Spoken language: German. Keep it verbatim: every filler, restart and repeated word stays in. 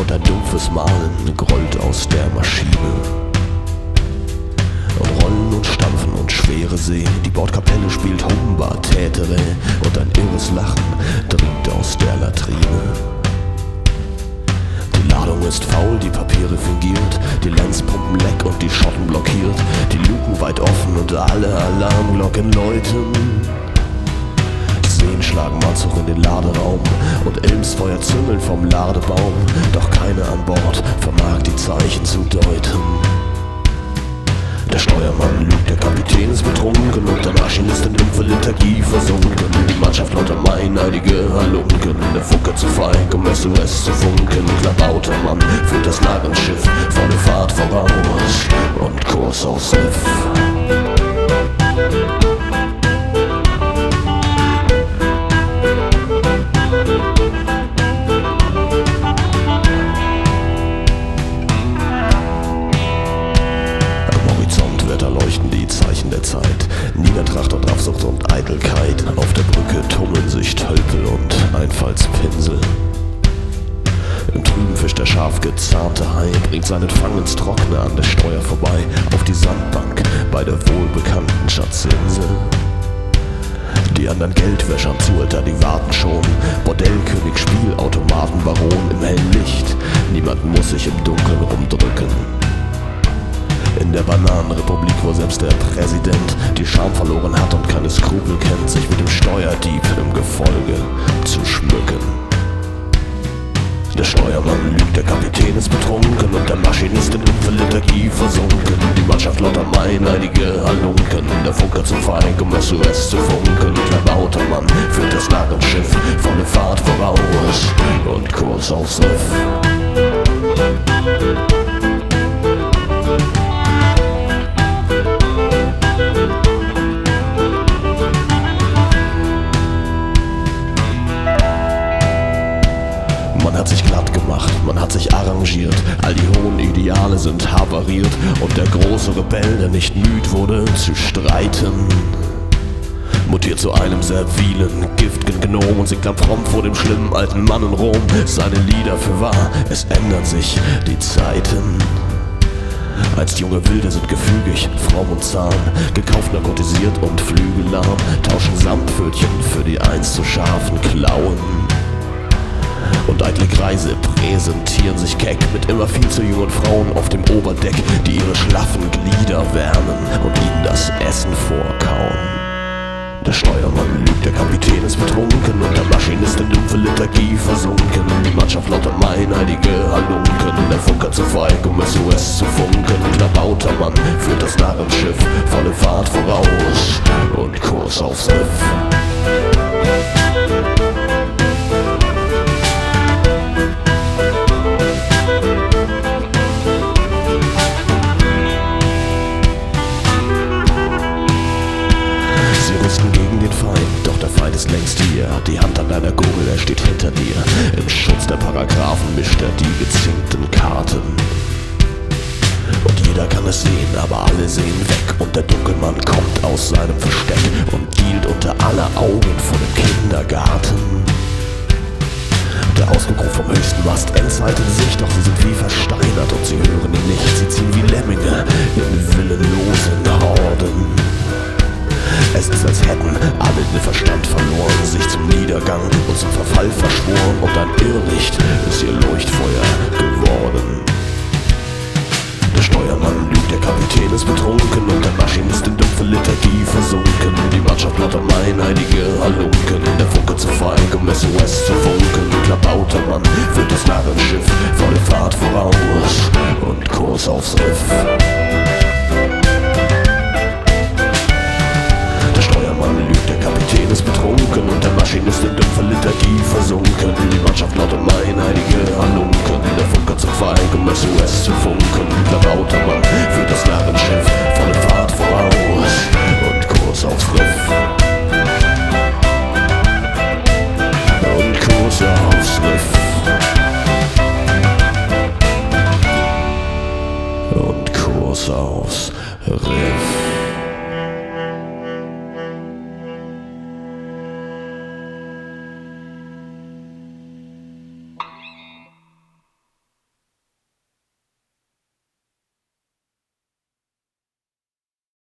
und ein dumpfes Malen grollt aus der Maschine. Und Rollen und Stampfen und schwere See, die Bordkapelle spielt Humba, Tätere und ein irres Lachen dringt aus der Latrine. Die Ladung ist faul, die Papiere fingiert, die Lenzpumpen leck und die Schotten blockiert, die Luken weit offen und alle Alarmglocken läuten. Seen schlagen Manzug in den Laderaum und Elmsfeuer züngeln vom Ladebaum, doch keiner an Bord vermag die Zeichen zu deuten. Der Steuermann lügt, der Kapitän ist betrunken und der Maschinist in dumpfe Lethargie versunken. Die Mannschaft lauter meineidige Halunken, der Funker zu feig, um S O S zu funken. Klabauter Mann führt das Narrenschiff volle Fahrt voraus und Kurs aufs Riff. Leuchten die Zeichen der Zeit, Niedertracht und Aufsucht und Eitelkeit. Auf der Brücke tummeln sich Tölpel und Einfallspinsel. Im Trüben fischt der scharf gezahmte Hai, bringt seinen Fang ins Trockene an der Steuer vorbei, auf die Sandbank bei der wohlbekannten Schatzinsel. Die anderen Geldwäscher am Zuhälter, die warten schon. Bordellkönig, Spielautomatenbaron im hellen Licht. Niemand muss sich im Dunkeln rumdrücken. In der Bananenrepublik, wo selbst der Präsident die Scham verloren hat und keine Skrupel kennt, sich mit dem Steuerdieb im Gefolge zu schmücken. Der Steuermann lügt, der Kapitän ist betrunken und der Maschinist in dumpfe Lethargie versunken. Die Mannschaft lauter meineidige Halunken, der Funker zu feig, um S O S zu funken. Klabauter Mann führt das Narrenschiff volle Fahrt voraus und Kurs aufs Riff. Man hat sich glatt gemacht, man hat sich arrangiert, all die hohen Ideale sind havariert und der große Rebell, der nicht müd wurde zu streiten, mutiert zu einem servilen, gift'gen Gnom und singt am Prompt vor dem schlimmen alten Mann in Rom seine Lieder für wahr, es ändern sich die Zeiten. Einst junge Wilde sind gefügig, fromm und zahm, gekauft, narkotisiert und flügellahm, tauschen Samtpfötchen für die einst so scharfen Klauen. Und eitle Greise präsentieren sich keck mit immer viel zu jungen Frauen auf dem Oberdeck, die ihre schlaffen Glieder wärmen und ihnen das Essen vorkauen. Der Steuermann lügt, der Kapitän ist betrunken und der Maschinist in dumpfe Lethargie versunken. Die Mannschaft lauter meineidige Halunken, der Funker zu feig, um S O S zu funken. Klabauter Mann führt das Narrenschiff volle Fahrt voraus und Kurs aufs Riff. Gegen den Feind, doch der Feind ist längst hier, hat die Hand an deiner Gurgel, er steht hinter dir. Im Schutz der Paragraphen mischt er die gezinkten Karten. Und jeder kann es sehen, aber alle sehen weg. Und der Dunkelmann kommt aus seinem Versteck und gilt unter aller Augen vor dem Kindergarten. Der Ausguckruf vom höchsten Mast entfaltet sich, doch sie sind wie versteinert und sie hören ihn nicht. Sie ziehen wie Lemminge in willenlosen Horden. Es ist, als hätten alle den Verstand verloren, sich zum Niedergang und zum Verfall verschworen, und ein Irrlicht ist ihr Leuchtfeuer geworden. Der Steuermann lügt, der Kapitän ist betrunken und der Maschinist in dumpfe Lethargie versunken. Die Mannschaft lauter meineidige Halunken, der Funke zu feig, um S O S zu funken. Klabauter Mann führt das Narrenschiff volle Fahrt voraus und Kurs aufs Riff. Ist betrunken und der Maschinist in dumpfer Lethargie versunken. Die Mannschaft lauter meineidige Halunken, der Funker zu feig, um S O S zu funken. Klabauter Mann führt das Narrenschiff volle Fahrt voraus und Kurs aufs Riff. Und Kurs aufs Riff. Und Kurs aufs Riff.